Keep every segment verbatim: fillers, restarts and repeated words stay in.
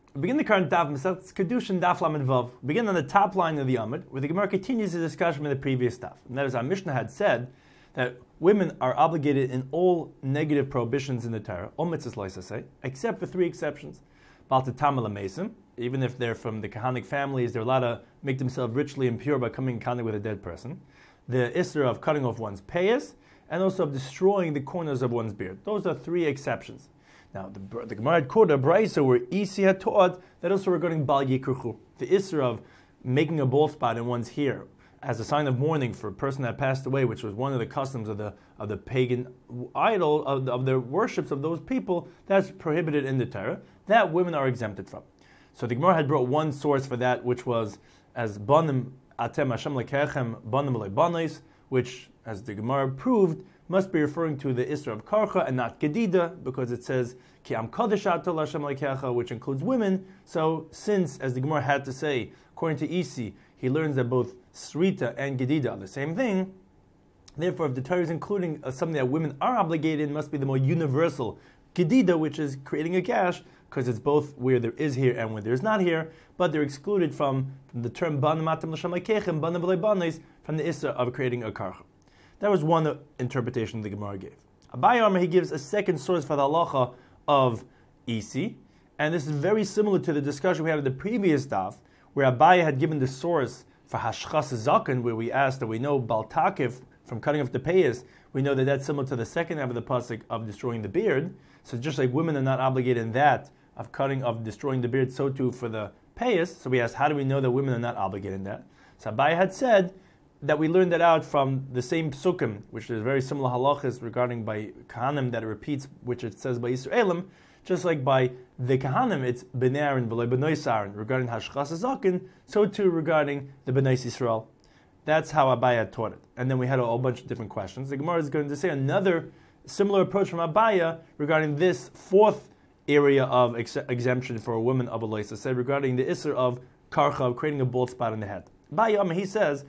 We begin the current daf, Masechet Kedushin daf Lamed Vav. We begin on the top line of the Amud, where the Gemara continues the discussion from the previous daf. And that is, our Mishnah had said that women are obligated in all negative prohibitions in the Torah, all mitzvahs loisasei, except for three exceptions. Bal Tatamel Mesim, even if they're from the Kahanic families, they're allowed to make themselves richly impure by coming in contact with a dead person. The Isra of cutting off one's payas, and also of destroying the corners of one's beard. Those are three exceptions. Now, the, the Gemara had quoted a brayso where Isi had taught that also regarding Bal Yikruchu, the Isra of making a bald spot in one's hair as a sign of mourning for a person that passed away, which was one of the customs of the of the pagan idol, of the, of the worships of those people, that's prohibited in the Torah, that women are exempted from. So the Gemara had brought one source for that, which was as Banim Atem Hashem Lekechem Banim Lebanis, which, as the Gemara proved, must be referring to the Isra of Karcha and not Gedida, because it says Ki Am Kadosh Ato L'Hashem Lekecha, which includes women. So, since, as the Gemara had to say, according to Isi, he learns that both Srita and Gedida are the same thing. Therefore, if the Torah is including uh, something that women are obligated, it must be the more universal Gedida, which is creating a gash, because it's both where there is here and where there is not here, but they're excluded from, from the term Banim Atem L'Hashem Lekechem, Banim Lebanis, from the Isra of creating a Karcha. That was one interpretation the Gemara gave. Abaye Amar, he gives a second source for the halacha of Isi, and this is very similar to the discussion we had in the previous daf, where Abaye had given the source for Hashchas Zaken, where we asked that we know Bal Takif from cutting off the payas, we know that that's similar to the second half of the pasuk of destroying the beard. So just like women are not obligated in that of cutting of destroying the beard, so too for the payas. So we asked, how do we know that women are not obligated in that? So Abaye had said that we learned that out from the same psukim, which is very similar halachas regarding by Kahanim that it repeats, which it says by Yisraelim, just like by the Kahanim, it's Bnei Aaron, B'lei B'nai Aaron, regarding Hashchas Zaken, so too regarding the Bnei Yisrael. That's how Abaye had taught it. And then we had a whole bunch of different questions. The Gemara is going to say another similar approach from Abaye regarding this fourth area of ex- exemption for a woman of a loisa, said regarding the Isser of Karcha, of creating a bald spot in the head. Abaye, he says,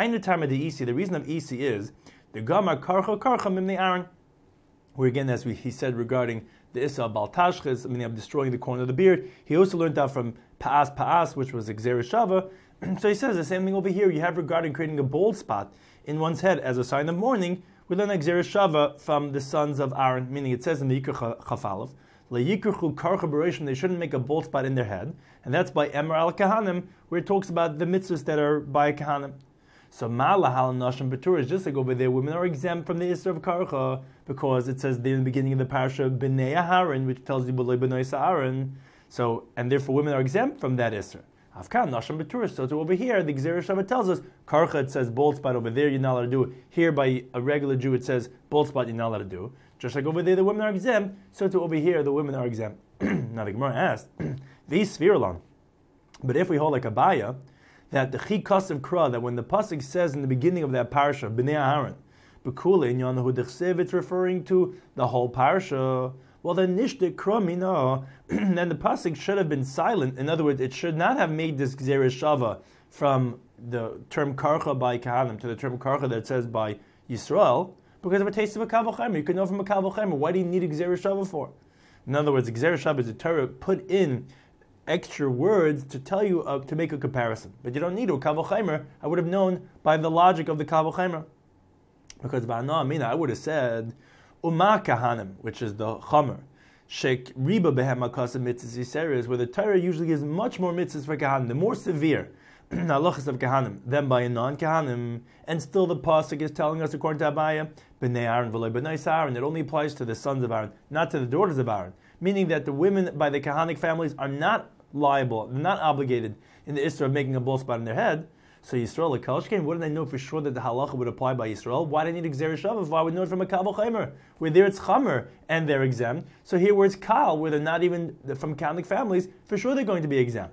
the reason of Isi is the Gamar Karcha Karcha Mimnei Aaron, where again, as we, he said regarding the Issa of Bal Tashchis, I mean, of destroying the corner of the beard. He also learned that from Pa'as Pa'as, which was Xer Shava. So he says the same thing over here. You have regarding creating a bald spot in one's head as a sign of mourning. We learn Xer Shava from the sons of Aaron, meaning it says in the Yikr Chafalov, Le'yikruchu Karcha Bereshim, they shouldn't make a bald spot in their head, and that's by Emor al Kahanim, where it talks about the mitzvahs that are by Kahanim. So Ma'alahal Nashim Betur is just like over there, women are exempt from the Isra of Karcha, because it says there in the beginning of the parasha, B'nei Aaron, which tells you B'lei B'nai Aaron. So, and therefore women are exempt from that Isra. Afkan Nashim Betur, so to over here, the Gzera Shabbat tells us, Karcha it says bald spot, over there you're not allowed to do. Here by a regular Jew it says bald spot you're not allowed to do. Just like over there the women are exempt, so to over here the women are exempt. Now the Gemara asked, these Svirlan. But if we hold like Abaye, that the chikas of kra, that when the pasuk says in the beginning of that parasha, B'nei Aaron, B'kule in Yanahu Dechsev, it's referring to the whole parasha. Well, then nishte kra mina, then the pasuk should have been silent. In other words, it should not have made this gzera shava from the term karcha by Kahanim to the term karcha that says by Yisrael, because of a taste of a kavachaymer. You can know from a kavachaymer. Why do you need a gzera shava for? In other words, gzera shava is a Torah put in extra words to tell you, uh, to make a comparison. But you don't need a Kavachaymer. I would have known by the logic of the Kavachaymer. Because Ba'ana Amina, I would have said, Uma Kahanim, which is the Chamer, Shek Riba Behem HaKasim Mitzvahs Yisrael, where the Torah usually gives much more mitzvahs for Kahanim, the more severe halachas of Kahanim, than by a non-Kahanim. And still the Pasuk is telling us, according to Abaye, B'nei Aaron v'lei B'nai Aaron, it only applies to the sons of Aaron, not to the daughters of Aaron. Meaning that the women by the Kahanic families are not liable, they're not obligated in the Isra of making a bald spot in their head. So Yisrael, like Kalshkein, wouldn't they know for sure that the halacha would apply by Yisrael? Why do they need Gzera Shava? Why would know it from a Kavol Chaymer? Where there it's Chamer and they're exempt. So here where it's Kal, where they're not even from Kahanic families, for sure they're going to be exempt.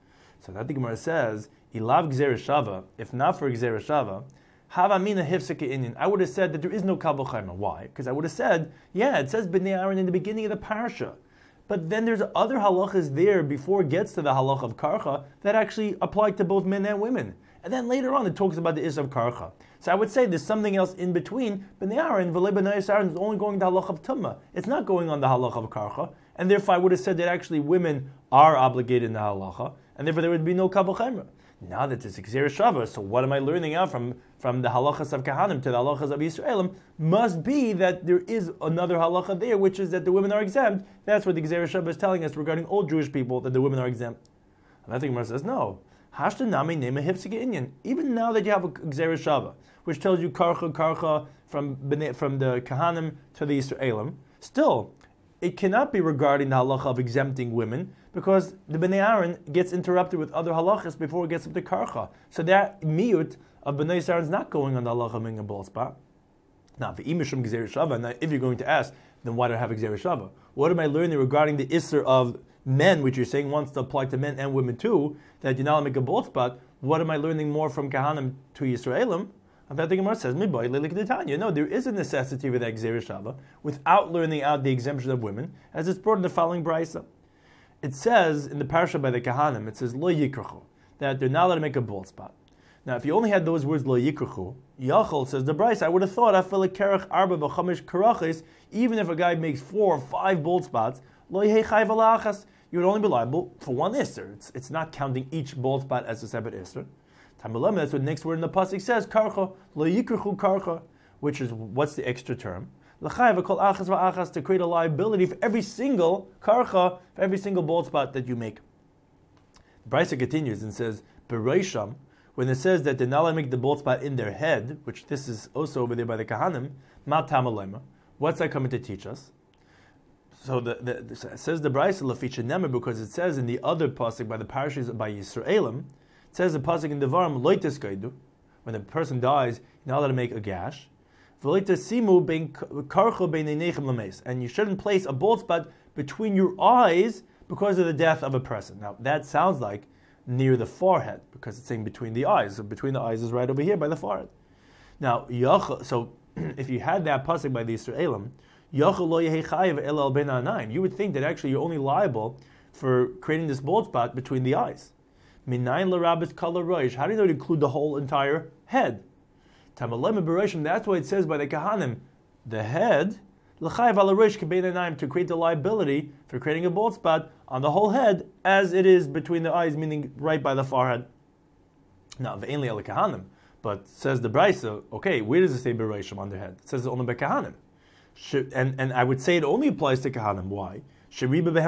So that the Gemara says, Ilav Gzera Shava, if not for Gzera Shava, Havamina Hifsika Inyan. I would have said that there is no Kavol Chaymer. Why? Because I would have said, yeah, it says B'nei Aaron in the beginning of the parasha. But then there's other halachas there before it gets to the halach of karcha that actually apply to both men and women. And then later on it talks about the is of karcha. So I would say there's something else in between. B'nei Aaron, v'lei b'nai Aaron is only going to halach of tumma. It's not going on the halach of karcha. and therefore I would have said that actually women are obligated in the halacha, and therefore there would be no kabel chemra. Now that it's Gzeira Shava, so what am I learning out from, from the halachas of Kahanim to the halachas of Yisraelim? Must be that there is another halacha there, which is that the women are exempt. That's what the Gzeira Shava is telling us regarding all Jewish people, that the women are exempt. And I think Gemara says, no. Hashta nami nema hipsige inyan. Even now that you have a Gzeira Shava, which tells you karcha, karcha, from, from the Kahanim to the Yisraelim, still, it cannot be regarding the halacha of exempting women, because the Bnei Aaron gets interrupted with other halachas before it gets up to karcha. So that miyut of Bnei Aaron is not going on the halacha of being a bald spot. Now, if you're going to ask, then why do I have a Gzeira Shava? What am I learning regarding the isser of men, which you're saying wants to apply to men and women too, that you're not make a bald spot? What am I learning more from Kahanim to Yisraelim? And that the Gemara says, no, there is a necessity for that Gzeira Shava without learning out the exemption of women, as it's brought in the following brisa. It says in the parasha by the Kahanim, it says lo yikrachu, that they're not allowed to make a bald spot. Now, if you only had those words lo yikrachu, Yachol says the brisa, I would have thought afil kerach arba v'chamish karachis, even if a guy makes four or five bald spots, lo yehei chayv alachas, you would only be liable for one isser. It's, it's not counting each bald spot as a separate isser. Tamalam, that's what the next word in the pasuk says, karcha, lo yikrachu karcha, which is, what's the extra term? L'chayv kol achas v'achas, to create a liability for every single karcha, for every single bald spot that you make. The brisa continues and says, Bereisham, when it says that they're not allowed to make the bald spot in their head, which this is also over there by the Kahanim, ma tamalema, what's that coming to teach us? So the, the, the it says the brisa laficha nemer, because it says in the other pasuk by the parashas by Yisraelim, it says the pasuk in Devarim loites gaidu, when a person dies, you're not allowed to make a gash. And you shouldn't place a bald spot between your eyes because of the death of a person. Now that sounds like near the forehead, because it's saying between the eyes. So between the eyes is right over here by the forehead. Now, so if you had that pasuk by the Yisraelim, you would think that actually you're only liable for creating this bald spot between the eyes. How do you know to include the whole entire head? That's why it says by the Kahanim, the head, to create the liability for creating a bald spot on the whole head as it is between the eyes, meaning right by the forehead. Now, v'einli el Kahanim, but says the Brisa, okay, where does it say Bereshim on their head? It says it only by Kahanim. And, and I would say it only applies to Kahanim. Why? So we find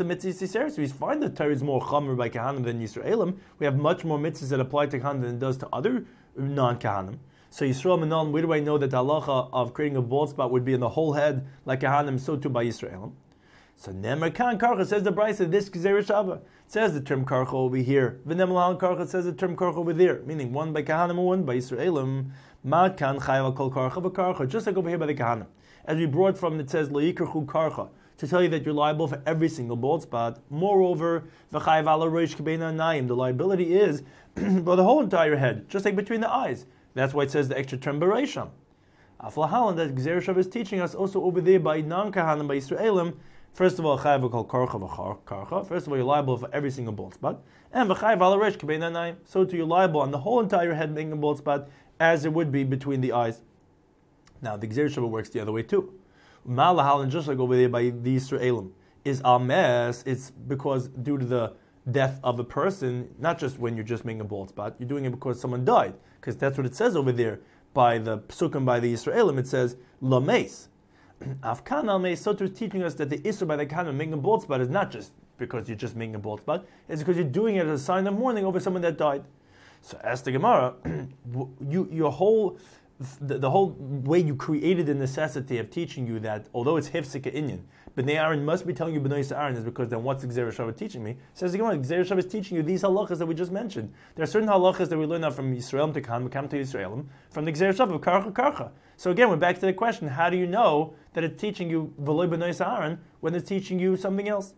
the Torah is more chamer by Kahanim than Yisraelim. We have much more mitzvahs that apply to Kahanim than it does to other non-Kahanim. So Yisrael Menon, where do I know that the halacha of creating a bald spot would be in the whole head like Kahanim, so too by Yisraelim? So Nemer Kan Karcha says the Brisa, this Gzeira Shava. It says the term Karcha over here. V'Nemal Karcha says the term Karcha over there, meaning one by Kahanim and one by Yisraelim. Ma Kan Chayva Kol Karcha v'Karcha, just like over here by the Kahanim. As we brought from, it says Lo Yikrachu Karcha, to tell you that you're liable for every single bald spot. Moreover, V'Chayv Ala Reish K'Bein Anayim, the liability is for the whole entire head, just like between the eyes. That's why it says the extra term Beresham. Aflahalan, that Gzeira Shava is teaching us also over there by non-Kahanim, by Yisraelim. First of all, Chayv called Karcha v'Karcha. First of all, you're liable for every single bald spot. And V'Chayv Ala Reish K'Bein Anayim, so too you're liable on the whole entire head being a bald spot, as it would be between the eyes. Now, the Gzeira Shava works the other way too. Malahalan, just like over there by the Yisraelim, is Almes, it's because due to the death of a person, not just when you're just making a bald spot, you're doing it because someone died, because that's what it says over there by the Psukim by the Yisraelim, it says, Lameis. Afkan Almeis, so to teaching us that the Isra by the Kahanim making a bald spot is not just because you're just making a bald spot, it's because you're doing it as a sign of mourning over someone that died. So as the Gemara, you, your whole... The, the whole way you created the necessity of teaching you that, although it's Hifsika Inyan, Bnei Aaron must be telling you Bnei Aaron is because then what's the Gzeira Shava teaching me? Says the Gemara, Gzeira Shava is teaching you these halachas that we just mentioned. There are certain halachas that we learn out from Yisrael to Kahanim, Kahanim to Yisraelim, from the Gzeira Shava of Karcha Karcha. So again, we're back to the question, how do you know that it's teaching you V'loi Bnei Aaron when it's teaching you something else?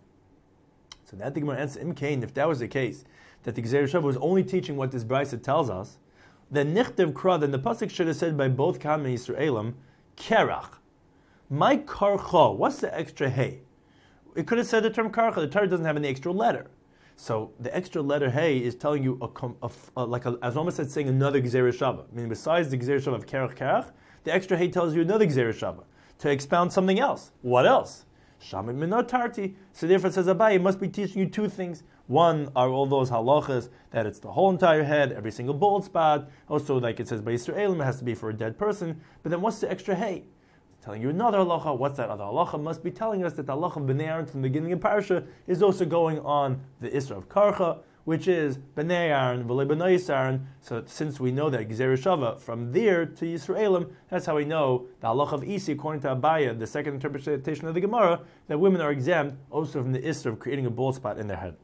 So that the Gemara answers, Im Kain, if that was the case, that the Gzeira Shava was only teaching what this Brisa tells us, then Nichtav Kra, then the pasuk should have said by both Kahanim and Yisraelim, Kerach. My Karcha, what's the extra hey? It could have said the term Karcha. The Torah doesn't have any extra letter. So the extra letter hey is telling you, a, a, a, like a, as almost as saying another Gzeira Shava. I mean, besides the Gzeira Shava of Kerach Kerach, the extra hey tells you another Gzeira Shava to expound something else. What else? Shamit Minotarti. So therefore it says Abaye must be teaching you two things. One are all those halachas that it's the whole entire head, every single bald spot. Also, like it says by Yisraelim, it has to be for a dead person. But then what's the extra hay? It's telling you another halacha. What's that other halacha? Must be telling us that the halacha of Bnei Aaron from the beginning of Parsha is also going on the Isra of Karcha, which is Bnei Aaron, V'le Bnei Aaron. So since we know that Gzera Shava, from there to Yisraelim, that's how we know the halacha of Isi, according to Abaya, the second interpretation of the Gemara, that women are exempt also from the Isra of creating a bald spot in their head.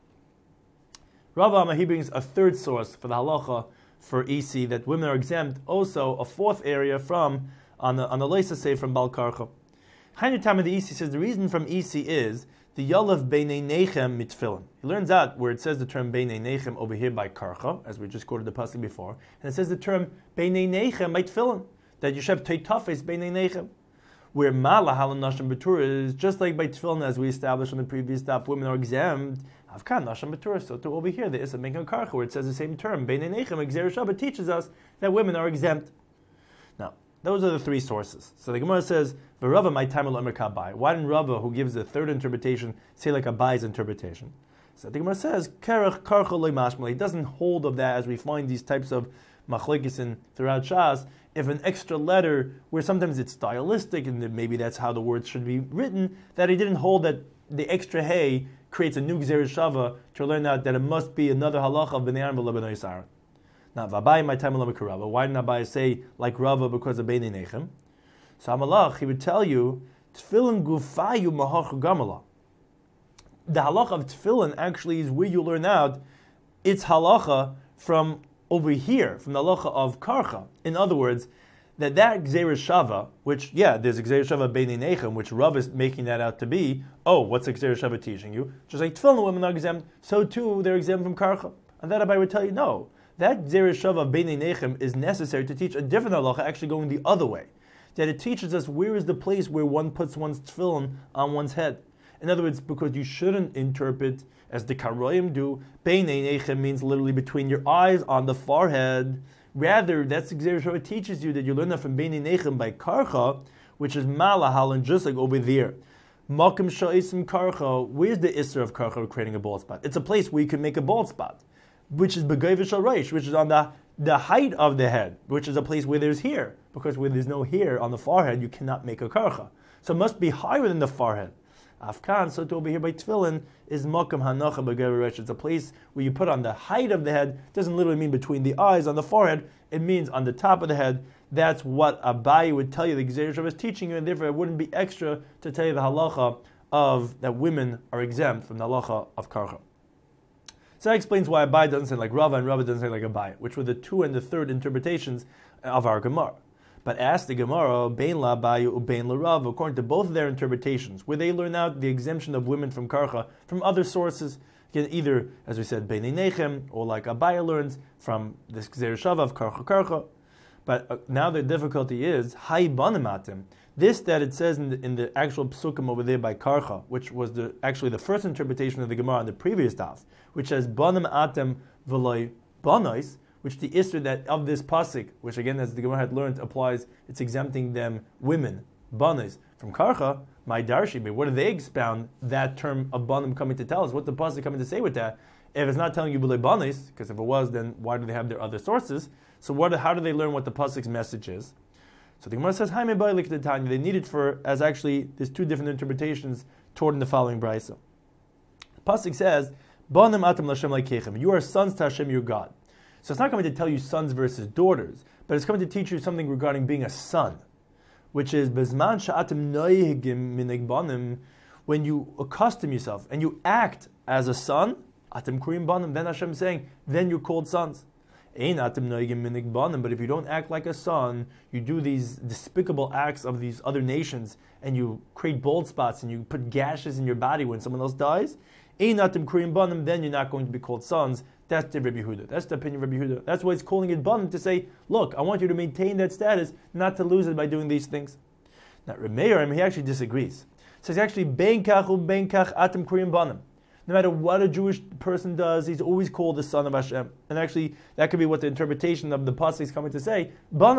Rav Amma, he brings a third source for the halacha for Isi, that women are exempt, also a fourth area from, on the on the Leisa say from Bal Karcha. Hainu Tam of the Isi says the reason from Isi is the Yalav Beinei Nechem Mitfilin. He learns out where it says the term Beinei Nechem over here by Karcha, as we just quoted the pasuk before, and it says the term Beinei Nechem Mitfilin, that you should have Teitafes Beinei Nechem. Where Mala Halan Nashim Betura is just like by Tefillin, as we established on the previous stop, women are exempt. Avkan Nashim Betura. So to over here, there is a Menkan Karcha where it says the same term. Beinei Nechem Gzera Shava teaches us that women are exempt. Now, those are the three sources. So the Gemara says, "V'Rava my time will Kabai." Why didn't Rava, who gives the third interpretation, say like Abai's interpretation? So the Gemara says, "Kerach Karcha loy mashmal." He doesn't hold of that as we find these types of machlekes in throughout Shas. If an extra letter, where sometimes it's stylistic, and maybe that's how the words should be written, that he didn't hold that the extra hey creates a new Gzera Shava to learn out that it must be another halacha of Bnei Aaron v'le Bnei Aaron. Now, V'Abai my time will Rava. Why didn't Abai say like Rava because of Beinei Nechem? So Amalach, he would tell you, Tefillin gufayu mahach gamala. The halacha of Tefillin actually is where you learn out its halacha from over here, from the halacha of Karcha. In other words, that that Gzera Shava, which, yeah, there's a Gzera Shava Beinei Nechem, which Rav is making that out to be, oh, what's a Gzera Shava teaching you? Just like Tefillin women are exempt, so too they're exempt from Karcha. And that Abai would tell you, no, that Gzera Shava Beinei Nechem is necessary to teach a different halacha, actually going the other way. That it teaches us where is the place where one puts one's tefillin on one's head. In other words, because you shouldn't interpret, as the Karoim do, Beinei Nechem means literally between your eyes on the forehead. Rather, that's Gzera Shava teaches you that you learn that from Beinei Nechem by Karcha, which is Malahal, and just like over there. Makim Sha'isim Karcha, where's the Isser of Karcha of creating a bald spot? It's a place where you can make a bald spot, which is Begovish Reish, which is on the, the height of the head, which is a place where there's hair. Because where there's no hair on the forehead, you cannot make a Karcha. So it must be higher than the forehead. Afkan, so to over here by Tefillin, is Makam Hanacha Begovish. It's a place where you put on the height of the head. It doesn't literally mean between the eyes on the forehead. It means on the top of the head. That's what Abai would tell you the Gzera Shava is teaching you, and therefore it wouldn't be extra to tell you the halacha of that women are exempt from the halacha of Karcha. So that explains why Abai doesn't say like Rava and Rava doesn't say like Abai, which were the two and the third interpretations of our Gemara. But ask the Gemara, Bein la Abai u Bein la Rava, according to both of their interpretations, where they learn out the exemption of women from Karcha from other sources, again, either, as we said, Beinei Nechem, or like Abai learns from this Gzera Shava of Karcha Karcha. But uh, now the difficulty is, Hai banim atem. This that it says in the, in the actual psukim over there by Karcha, which was the actually the first interpretation of the Gemara in the previous daf, which says banim atem v'loy banais, which the isra that of this pasuk, which again as the Gemara had learned applies, it's exempting them women banais from Karcha. My darshi, what do they expound that term of banim coming to tell us? What's the pasuk coming to say with that? If it's not telling you b'loy banais, because if it was, then why do they have their other sources? So what? How do they learn what the pasuk's message is? So the Gemara says, they need it for, as actually, there's two different interpretations toward in the following brisa. The pasuk says, Banim atam l'Hashem leikechem. You are sons to Hashem, your God. So it's not coming to tell you sons versus daughters, but it's coming to teach you something regarding being a son, which is bezman sha'atem noyegim minig banim, when you accustom yourself and you act as a son, atem kurim banim, then Hashem is saying, then you're called sons. But if you don't act like a son, you do these despicable acts of these other nations, and you create bald spots, and you put gashes in your body when someone else dies, then you're not going to be called sons. That's the Rabbi Yehuda. That's the opinion of Rabbi Yehuda. That's why it's calling it banim, to say, look, I want you to maintain that status, not to lose it by doing these things. Now, Reb Meir, he actually disagrees. He says actually, ben kach u ben kach atem kurim banim. No matter what a Jewish person does, he's always called the son of Hashem. And actually, that could be what the interpretation of the pasuk is coming to say.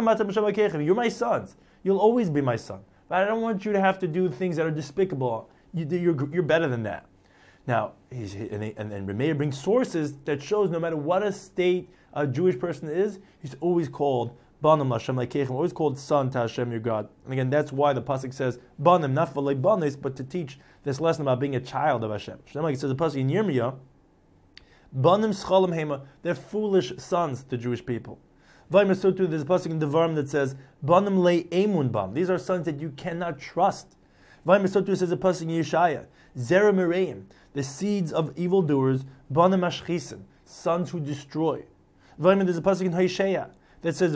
You're my sons. You'll always be my son. But I don't want you to have to do things that are despicable. you, you're, you're better than that. Now, he's, and, they, and then Rameir brings sources that shows no matter what a state a Jewish person is, he's always called Banim Lashem Lekeichem, always called son to Hashem your God. And again, that's why the pasuk says Banim, not for Banis, but to teach this lesson about being a child of Hashem. Like it says the pasuk in Yirmiyah, Banim Schalim Hema, they're foolish sons to Jewish people. Vaymer so too, there's a pasuk in Devarim that says Banim Le Emun Bam. These are sons that you cannot trust. Vaymer so too says a pasuk in Yeshaya, Zera Mereim, the seeds of evildoers, Banim Ashchisim, sons who destroy. Vaymer, there's a pasuk in Hosea that says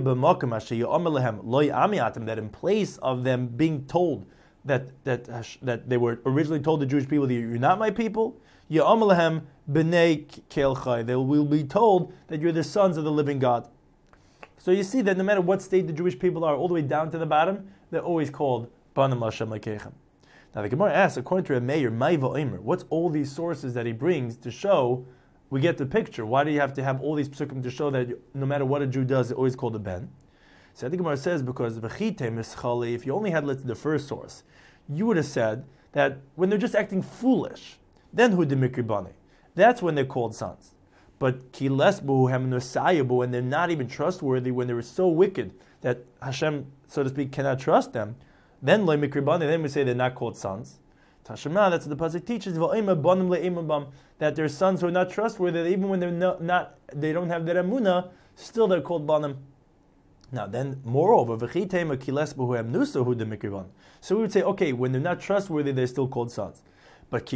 that in place of them being told that that that they were originally told the Jewish people that you're not my people, they will be told that you're the sons of the living God. So you see that no matter what state the Jewish people are, all the way down to the bottom, they're always called Banim Lashem Lekeichem. Now the Gemara asks, according to a mayor, what's all these sources that he brings to show? We get the picture. Why do you have to have all these psukim to show that no matter what a Jew does, it's always called a ben? So I think Gemara says because if you only had let's the first source, you would have said that when they're just acting foolish, then hu demikri bani. That's when they're called sons. But kilesbu hamnusayabu, when they're not even trustworthy, when they were so wicked that Hashem, so to speak, cannot trust them, then le mikri bani, then we say they're not called sons. Tashema, that's what the pasuk teaches, that their sons who are not trustworthy, that even when they're not, not they don't have their emunah, still they're called banim. Now then, moreover, so we would say, okay, when they're not trustworthy, they're still called sons. But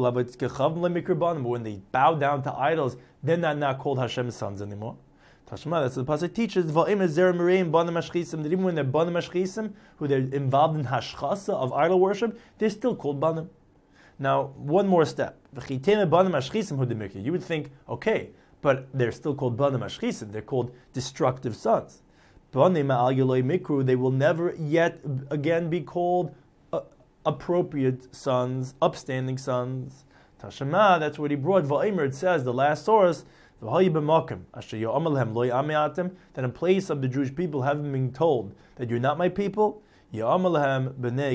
when they bow down to idols, they're not, not called Hashem's sons anymore. Tashma, that's what the pasuk teaches, that even when they're banim ashchisim, who they're involved in hashchasa of idol worship, they're still called banim. Now, one more step. You would think, okay, but they're still called banim ashchisim. They're called destructive sons. They will never yet again be called uh, appropriate sons, upstanding sons. Tashma, that's what he brought. Va'imr, it says, the last source, that in place of the Jewish people having been told that you're not my people, they're going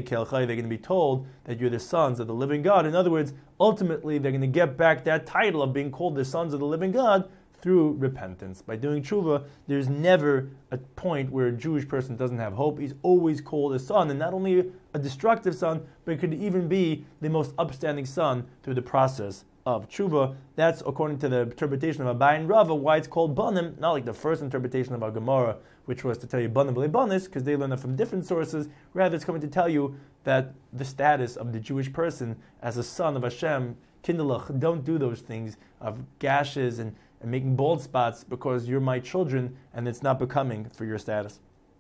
to be told that you're the sons of the living God. In other words, ultimately they're going to get back that title of being called the sons of the living God through repentance. By doing tshuva, there's never a point where a Jewish person doesn't have hope. He's always called a son, and not only a destructive son, but it could even be the most upstanding son through the process of tshuva. That's according to the interpretation of Abai and Rava, why it's called banim, not like the first interpretation of our Gemara, which was to tell you banim b'lei banis, because they learn that from different sources. Rather, it's coming to tell you that the status of the Jewish person as a son of Hashem, kindalach, don't do those things of gashes and, and making bald spots because you're my children and it's not becoming for your status.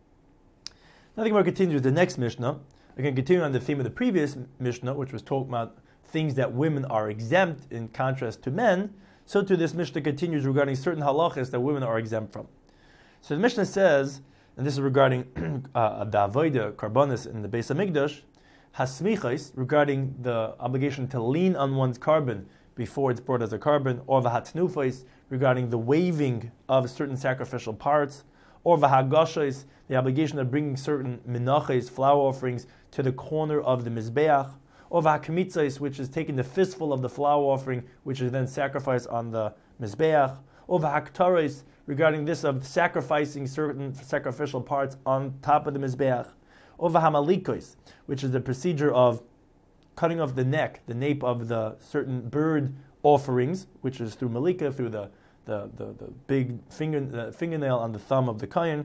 Now the Gemara continues with the next Mishnah. Again, continuing on the theme of the previous Mishnah, which was talking about things that women are exempt in contrast to men, so too this Mishnah continues regarding certain halachas that women are exempt from. So the Mishnah says, and this is regarding uh, the avodah karbanis in the Beis Hamikdash, hasmichais, regarding the obligation to lean on one's carbon before it's brought as a carbon, or v'hatnufais, regarding the waving of certain sacrificial parts, or v'hagashais, the obligation of bringing certain menachos, flower offerings, to the corner of the mizbeach, or v'hakmitzais, which is taking the fistful of the flower offering, which is then sacrificed on the mizbeach, or v'haktarais, regarding this of sacrificing certain sacrificial parts on top of the mizbeach, or v'hamalikos, which is the procedure of cutting off the neck, the nape of the certain bird offerings, which is through malika, through the the, the, the big finger, the fingernail on the thumb of the kohen,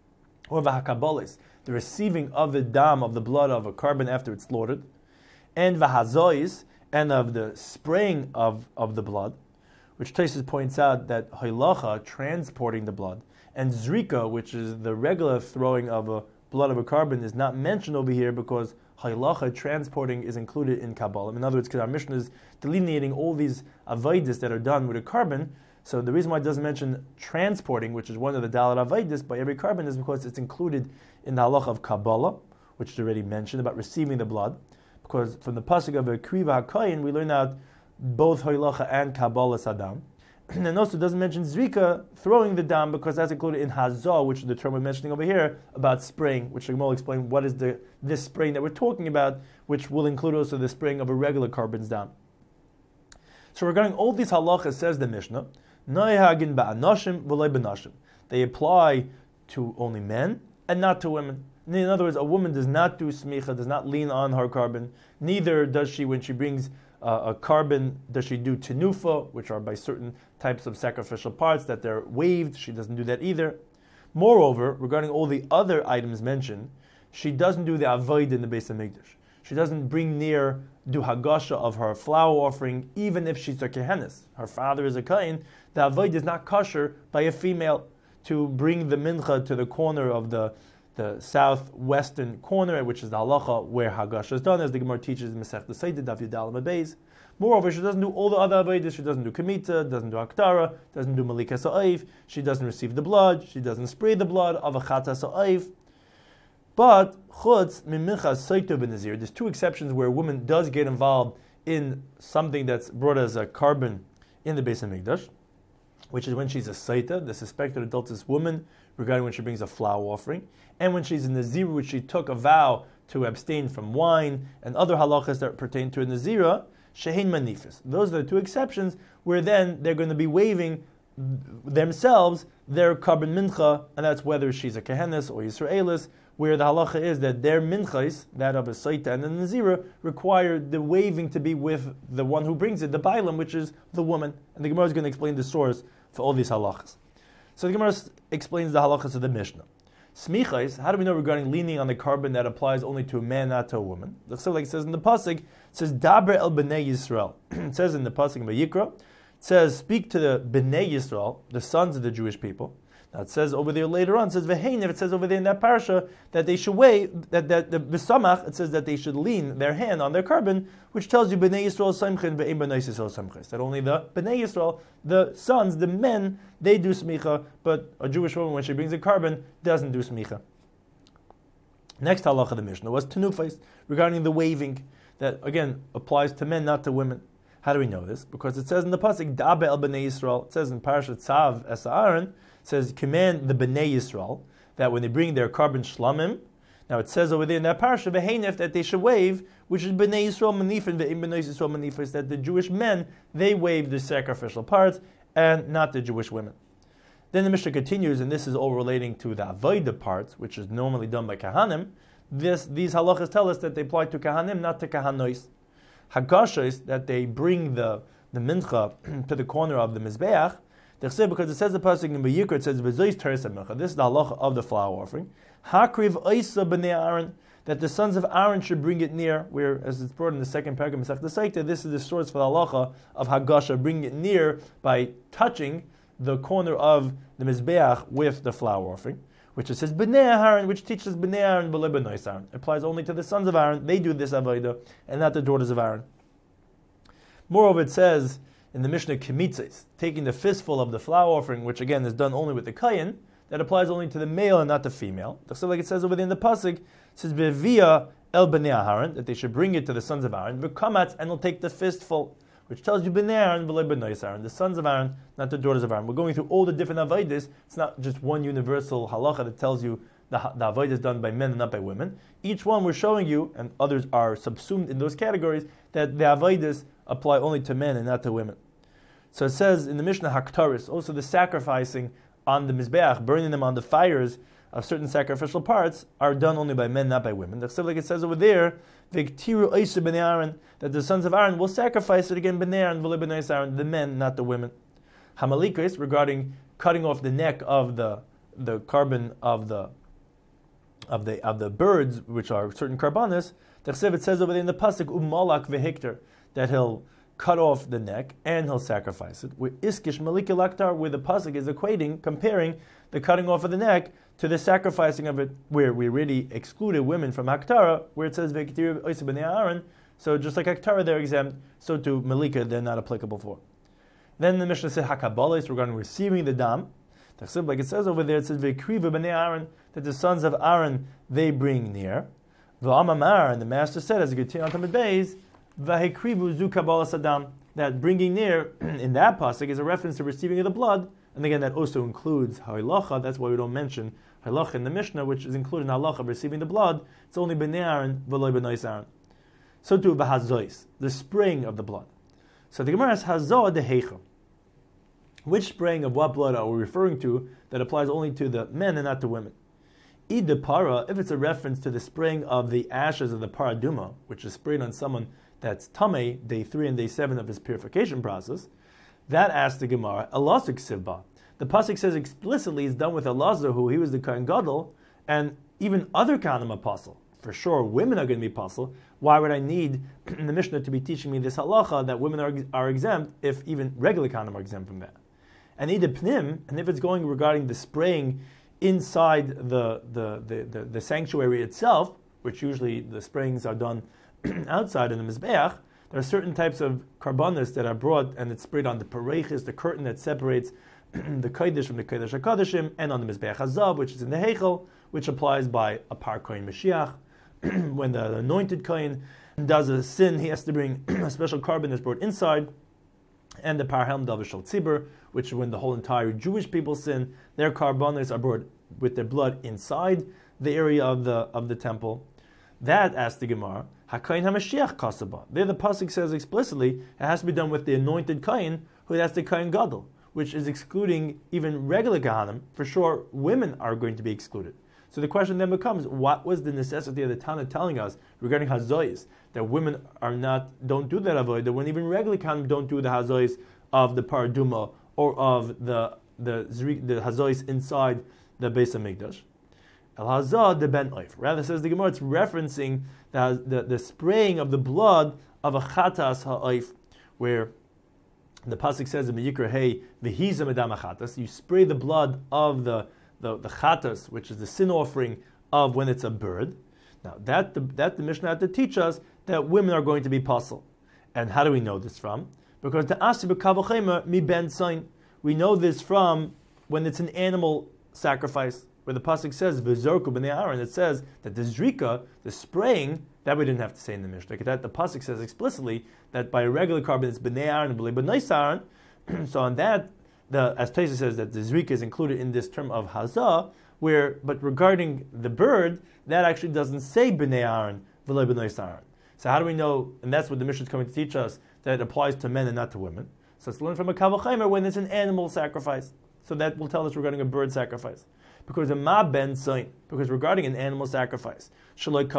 or v'hakabolis, the receiving of the dam, of the blood of a carbon after it's slaughtered, and v'hazois, and of the spraying of, of the blood, which Tosfos points out that halacha, transporting the blood, and zrika, which is the regular throwing of a blood of a carbon, is not mentioned over here because halacha, transporting, is included in Kabbalah. In other words, because our Mishnah is delineating all these avodas that are done with a carbon, so the reason why it doesn't mention transporting, which is one of the dalat avodas by every carbon, is because it's included in the halacha of Kabbalah, which is already mentioned about receiving the blood. Because from the pasuk of Kriva HaKoyin, we learn out both halacha and Kabbalah Sadam. And also doesn't mention Zrika, throwing the dam, because that's included in Hazah, which is the term we're mentioning over here, about spraying, which Shmuel will explain what is the this spraying that we're talking about, which will include also the spraying of a regular carbon's dam. So regarding all these halachas, says the Mishnah, Noihagin ba'anoshim v'loy b'nashim. They apply to only men and not to women. In other words, a woman does not do smicha, does not lean on her carbon. Neither does she when she brings uh, a carbon, does she do tenufa, which are by certain types of sacrificial parts that they're waved. She doesn't do that either. Moreover, regarding all the other items mentioned, she doesn't do the avoid in the Beis Hamikdash. She doesn't bring near, do hagasha of her flower offering, even if she's a kehenis. Her father is a kain. The avoid is not kosher by a female to bring the mincha to the corner of the the southwestern corner, which is the halacha where hagasha is done, as the Gemara teaches in Masech Seder Daf Yudal Beis. Moreover, she doesn't do all the other avodas. She doesn't do kamita, doesn't do aktara, doesn't do malika sa'if. She doesn't receive the blood. She doesn't spray the blood of a chata sa'if. But chutz mimincha saito b'nazir. There's two exceptions where a woman does get involved in something that's brought as a carbon in the Beis Hamikdash, which is when she's a saita, the suspected adulterous woman, regarding when she brings a flower offering, and when she's a nazir, which she took a vow to abstain from wine and other halachas that pertain to a nazira, shehin manifis. Those are the two exceptions where then they're going to be waving themselves their carbon mincha, and that's whether she's a kehenis or Yisraelis, where the halacha is that their minchas, that of a saita and a nazira, require the waving to be with the one who brings it, the bailam, which is the woman. And the Gemara is going to explain the source for all these halachas. So the Gemara explains the halachas of the Mishnah. Smichais, how do we know regarding leaning on the carbon that applies only to a man, not to a woman? So like it says in the pasuk, it says Daber el bnei Yisrael. It says in the pasuk in Vayikra, it says speak to the bnei Yisrael, the sons of the Jewish people. Now it says over there later on, it says Vehein, if it says over there in that parasha that they should wave, that that the B'samach, it says that they should lean their hand on their carbon, which tells you B'nei Yisrael Samchin ve'im B'nei Yisrael Samchis. That only the B'nei Yisrael, the sons, the men, they do smicha, but a Jewish woman, when she brings a carbon, doesn't do smicha. Next halacha of the Mishnah was tenufais, regarding the waving, that again applies to men, not to women. How do we know this? Because it says in the pasuk Dabe el B'nei Yisrael, it says in Parashat Tzav es Aaron, says, command the Bnei Yisrael, that when they bring their carbon shlamim, now it says over there in that parasha, v'heinef, that they should wave, which is Bnei Yisrael manifin, ve'im Bnei Yisrael manifin, that the Jewish men, they wave the sacrificial parts, and not the Jewish women. Then the Mishnah continues, and this is all relating to the avodah parts, which is normally done by kahanim. This, these halachas tell us that they apply to kahanim, not to kahanois. Hagasha, that they bring the, the mincha to the corner of the mizbeach, because it says the pasuk in Vayikra, it says this is the halacha of the flower offering. Hakriv oisa b'nei Aaron, that the sons of Aaron should bring it near. Where, as it's brought in the second paragraph of Masechta Sotah, this is the source for the halacha of hagasha, bringing it near by touching the corner of the mizbeach with the flower offering, which it says b'nei Aaron, which teaches b'nei Aaron v'lo b'nei Aaron. It applies only to the sons of Aaron. They do this avodah, and not the daughters of Aaron. Moreover, it says in the Mishnah Kemitzes, taking the fistful of the flower offering, which again is done only with the kayin, that applies only to the male and not the female. So like it says over there in the pasuk, it says Bevia el b'nei Aaron, that they should bring it to the sons of Aaron, v'kamatz, and will take the fistful, which tells you b'nei Aaron v'lo b'nei Aaron, the sons of Aaron, not the daughters of Aaron. We're going through all the different avodas. It's not just one universal halacha that tells you the, the avodah is done by men and not by women. Each one we're showing you, and others are subsumed in those categories, that the avodas apply only to men and not to women. So it says in the Mishnah Haktaris, also the sacrificing on the Mizbeach, burning them on the fires of certain sacrificial parts, are done only by men, not by women. That's like it says over there, Viktiru Oisa b'nei Aaron, that the sons of Aaron will sacrifice it again, b'nei Aaron, v'lo b'nei Aaron, the men, not the women. Hamalikis, regarding cutting off the neck of the the carbon of the of the of the birds, which are certain carbonis, it says over there in the pasuk umalak v'hikter, that he'll cut off the neck and he'll sacrifice it. With iskish malika laktar, where the pasuk is equating, comparing the cutting off of the neck to the sacrificing of it, where we already excluded women from haktara, where it says v'ktir oisa b'nei Aaron. So just like haktara they're exempt, so to malika they're not applicable for. Then the Mishnah said hakabalis, regarding receiving the dam. Like it says over there, it says v'kriva b'nei Aaron, that the sons of Aaron they bring near. V'amamar, and the master said, as a good on Tamid Beis, Vahekrivu zu kabbalas adam. that bringing near in that pasuk is a reference to receiving of the blood, and again that also includes halacha. That's why we don't mention halacha in the Mishnah, which is included in halacha of receiving the blood. It's only b'nei Aaron v'lo b'nei Aaron. So too b'hazois, the spraying of the blood. So the Gemara has hazoah deheicha. Which spraying of what blood are we referring to that applies only to the men and not to women? Id the para, if it's a reference to the spraying of the ashes of the paraduma, which is sprayed on someone that's tamei, day three and day seven of his purification process, that asks the Gemara, Elazar ksivba. The pasuk says explicitly it's done with Elazar, who he was the Kohen Gadol, and even other Kohanim apostle. For sure, women are going to be apostle. Why would I need in the Mishnah to be teaching me this halacha that women are, are exempt if even regular Kohanim are exempt from that? And either pnim, and if it's going regarding the spraying inside the the, the, the, the sanctuary itself, which usually the sprayings are done outside in the Mizbeach, there are certain types of karbanos that are brought and it's sprayed on the parechis, the curtain that separates the Kodesh from the Kodesh HaKodeshim, and on the Mizbeach Hazav, which is in the Heichel, which applies by a par Kohen Mashiach. When the anointed Kohen does a sin, he has to bring a special carbon that's brought inside, and the par Helm Davashal Tzibur, which when the whole entire Jewish people sin, their karbanos are brought with their blood inside the area of the of the temple. That, asks the Gemara, HaKohen HaMashiach Kasaba. There the pasuk says explicitly it has to be done with the anointed Kohen, who that's the Kohen Gadol, which is excluding even regular Kohanim. For sure, women are going to be excluded. So the question then becomes, what was the necessity of the Tana telling us regarding hazois, that women are not don't do that avoid, that when even regular Kohanim don't do the hazois of the paraduma or of the the the hazois inside the Beis Hamikdash? El hazah de ben oif. Rather, says the Gemara, it's referencing the, the, the spraying of the blood of a chatas ha'oif, where the pasuk says in Meyikra Hey v'hiza medam chatas, you spray the blood of the the, the chatas, which is the sin offering of when it's a bird. Now that the, that the Mishnah had to teach us that women are going to be pasul. And how do we know this from? Because the asi b'kavochemer mi ben sign. We know this from when it's an animal sacrifice, where the pasuk says v'zorku b'nei Aaron. It says that the zrika, the spraying, that we didn't have to say in the Mishnah. That the pasuk says explicitly that by a regular carbon it's b'nei Aaron and b'nei Aaron. So on that, the as Taisa says that the zrika is included in this term of hazah. Where, but regarding the bird, that actually doesn't say b'nei Aaron v'lo b'nei Aaron. So how do we know? And that's what the Mishnah is coming to teach us, that it applies to men and not to women. So it's learned from a kavachemer when it's an animal sacrifice. So that will tell us regarding a bird sacrifice. Because a ma ben sain, because regarding an animal sacrifice, there's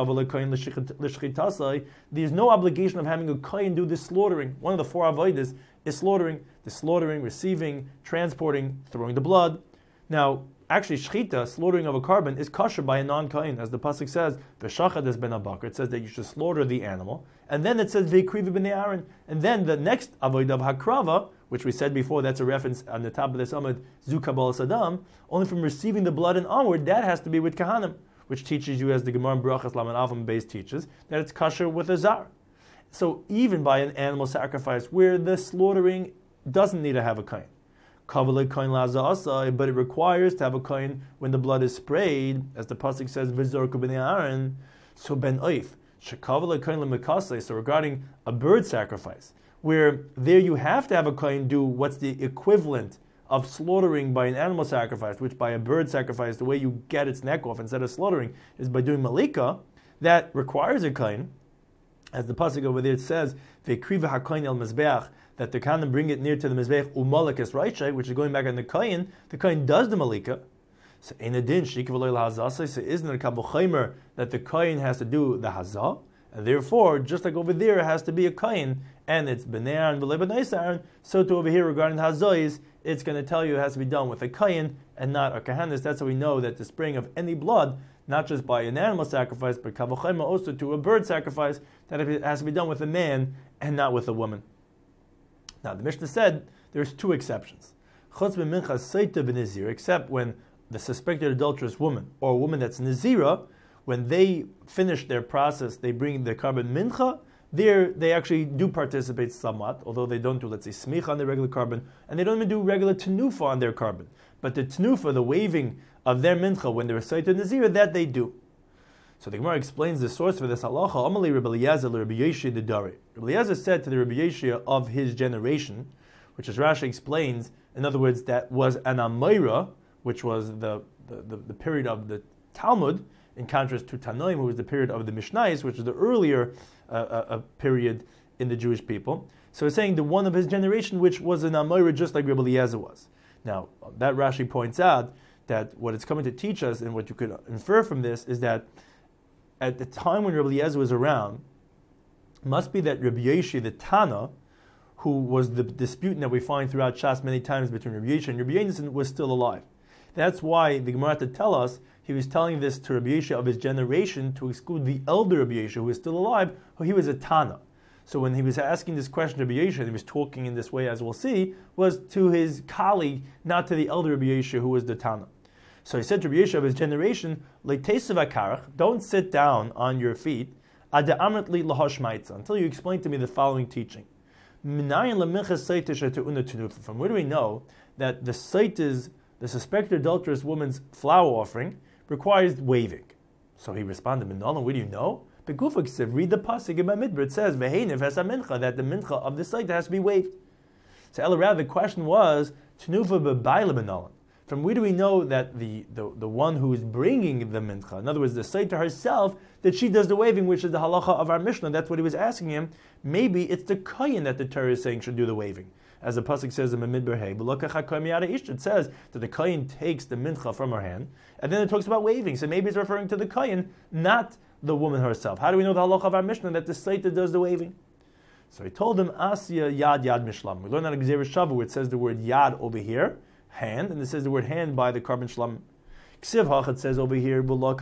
no obligation of having a kohen do this slaughtering. One of the four avodas is slaughtering, the slaughtering, receiving, transporting, throwing the blood. Now, actually, shchita, slaughtering of a carbon, is kosher by a non-kohen, as the pasuk says, v'shachad es ben abakar. It says that you should slaughter the animal, and then it says v'krivi b'nei Aaron, and then the next avodah of hakrava, which we said before, that's a reference on the top of this amud, zu kabbalas sadam, only from receiving the blood and onward, that has to be with kahanim, which teaches you, as the Gemara in Brachas Laman Avim base teaches, that it's kosher with a zar. So even by an animal sacrifice, where the slaughtering doesn't need to have a kohen, but it requires to have a kohen when the blood is sprayed, as the pasuk says, v'zorku b'nei Aaron. So ben oif, shekavalei kohen lemekasei. So regarding a bird sacrifice, where there you have to have a kohen do what's the equivalent of slaughtering by an animal sacrifice, which by a bird sacrifice, the way you get its neck off instead of slaughtering is by doing malika. That requires a kohen, as the pasuk over there says, v'kriva hakohen el mizbeach, that the Kohen bring it near to the Mizbeach Umalakis Raichai, which is going back on the Kohen. The Kohen does the Malika. So in adin, Shik v'loy lahazasai, so isn't it a Kabuchaimer that the Kohen has to do the Hazah? And therefore, just like over there, it has to be a Kohen, and it's B'nei Aaron v'loy b'nei Aaron, so to over here regarding the Hazahis, it's going to tell you it has to be done with a Kohen and not a Kohanis. That's how we know that the spraying of any blood, not just by an animal sacrifice, but Kabuchaimer also to a bird sacrifice, that it has to be done with a man and not with a woman. Now, the Mishnah said there's two exceptions. Except when the suspected adulterous woman, or a woman that's Nazira, when they finish their process, they bring the carbon mincha, there they actually do participate somewhat, although they don't do, let's say, smicha on the regular carbon, and they don't even do regular tenufa on their carbon. But the tenufa, the waving of their mincha when they recite the Nazira, that they do. So the Gemara explains the source for this halacha. Amalei Rabbi Eliezer Rabbi Yeshua the Dari. Rabbi Eliezer said to the Rabbi Yeshua of his generation, which as Rashi explains, in other words, that was an Amayra, which was the, the, the, the period of the Talmud, in contrast to Tanoim, who was the period of the Mishnayos, which is the earlier uh, uh, period in the Jewish people. So it's saying the one of his generation, which was an Amayra just like Rabbi Eliezer was. Now, that Rashi points out that what it's coming to teach us, and what you could infer from this, is that at the time when Rabbi Eliezer was around, must be that Rabbi Yeshua, the Tana, who was the disputant that we find throughout Shas many times between Rabbi Yeshua and Rabbi Yonasan, was still alive. That's why the Gemara had to tell us he was telling this to Rabbi Yeshua of his generation to exclude the elder Rabbi Yeshua, who is still alive, who he was a Tana. So when he was asking this question to Rabbi Yeshua, and he was talking in this way, as we'll see, was to his colleague, not to the elder Rabbi Yeshua, who was the Tana. So he said to Rabbi Yeshua of his generation, don't sit down on your feet until you explain to me the following teaching. From where do we know that the saitas, the suspected adulterous woman's flower offering, requires waving? So he responded, where do you know? Read the pasuk in Bamidbar. It says that the mincha of the saita has to be waved. So Elarav, the question was, from where do we know that the, the, the one who is bringing the mincha, in other words, the saita herself, that she does the waving, which is the halacha of our Mishnah? That's what he was asking him. Maybe it's the kohen that the Torah is saying should do the waving. As the pasuk says in Bamidbar, it says that the kohen takes the mincha from her hand, and then it talks about waving. So maybe it's referring to the kohen, not the woman herself. How do we know the halacha of our Mishnah that the saita does the waving? So he told him, Asya yad yad mishlam. We learn out of Gzeir Shava where it says the word yad over here, hand, and it says the word hand by the carbon shlam. Ksiv hach, it says over here,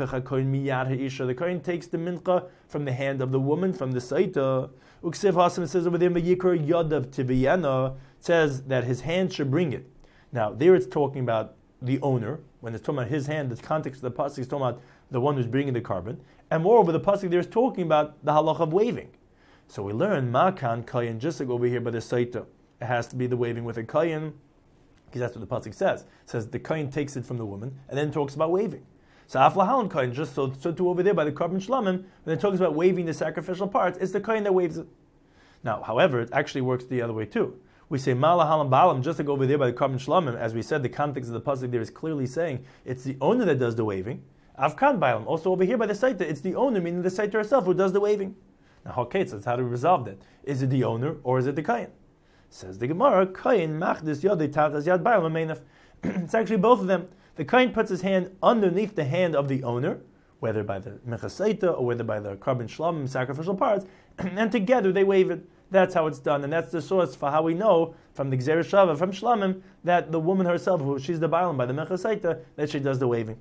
the kohen takes the mincha from the hand of the woman, from the saita. Uksiv hasim, it says over there, yikar yadav tiviyana, it says that his hand should bring it. Now, there it's talking about the owner. When it's talking about his hand, the context of the pasuk is talking about the one who's bringing the carbon. And moreover, the pasuk there is talking about the halach of waving. So we learn, makan kayin, just like over here by the saita, it has to be the waving with a kayin, because that's what the pasuk says. It says the kayin takes it from the woman, and then talks about waving. So aflahalan kayin, just so, so too over there by the carbon shlamim, when it talks about waving the sacrificial parts, it's the kayin that waves it. Now, however, it actually works the other way too. We say malahalam balam, just like over there by the carbon shlamim, as we said, the context of the pasuk there is clearly saying it's the owner that does the waving. Avkan balam, also over here by the saita, it's the owner, meaning the saita herself, who does the waving. Now, okay, so that's how to resolve that. Is it the owner or is it the kayin? Says the Gemara, kayin machdis yadei tachas yad balam ameinaf. It's actually both of them. The kayin puts his hand underneath the hand of the owner, whether by the mechasaita or whether by the carbon shlamim, sacrificial parts, and together they wave it. That's how it's done, and that's the source for how we know from the Gzeir Shava, from Shlamim, that the woman herself, who she's the balam by the mechasaita, that she does the waving.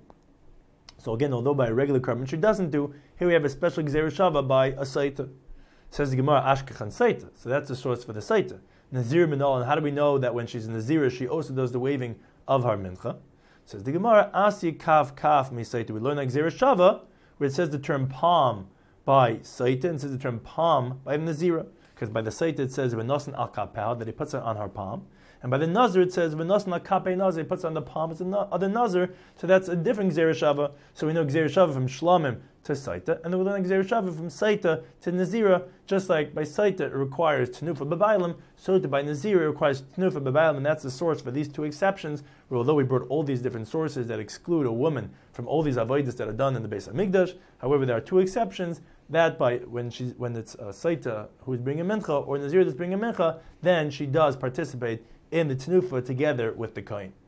So again, although by a regular carbon she doesn't do, here we have a special Gzeir Shava by a saita. Says the Gemara, Ashkechan saita. So that's the source for the saita. Nazir minol, and how do we know that when she's in Nazira, she also does the waving of her mincha? Says the Gemara, Asi kaf kaf mi saita. We learn like Gzeir Shava, where it says the term palm by saita, and it says the term palm by Nazira. Because by the saita it says v'nosan al kapel, that he puts it on her palm. And by the nazir it says v'nosan al kapei nazir, he puts it on the palm of the nazir. So that's a different Gzeir Shava. So we know Gzeir Shava from Shlamim to saita, and then we learn Gzeir Shava from saita to nazira. Just like by saita it requires tenufa b'bailim, so to by nazira it requires tenufa b'bailim, and that's the source for these two exceptions. Where although we brought all these different sources that exclude a woman from all these avodas that are done in the Beis Hamikdash, however there are two exceptions. That by when she when it's a saita who is bringing mincha or nazir that's bringing mincha, then she does participate in the tenufa together with the kohen.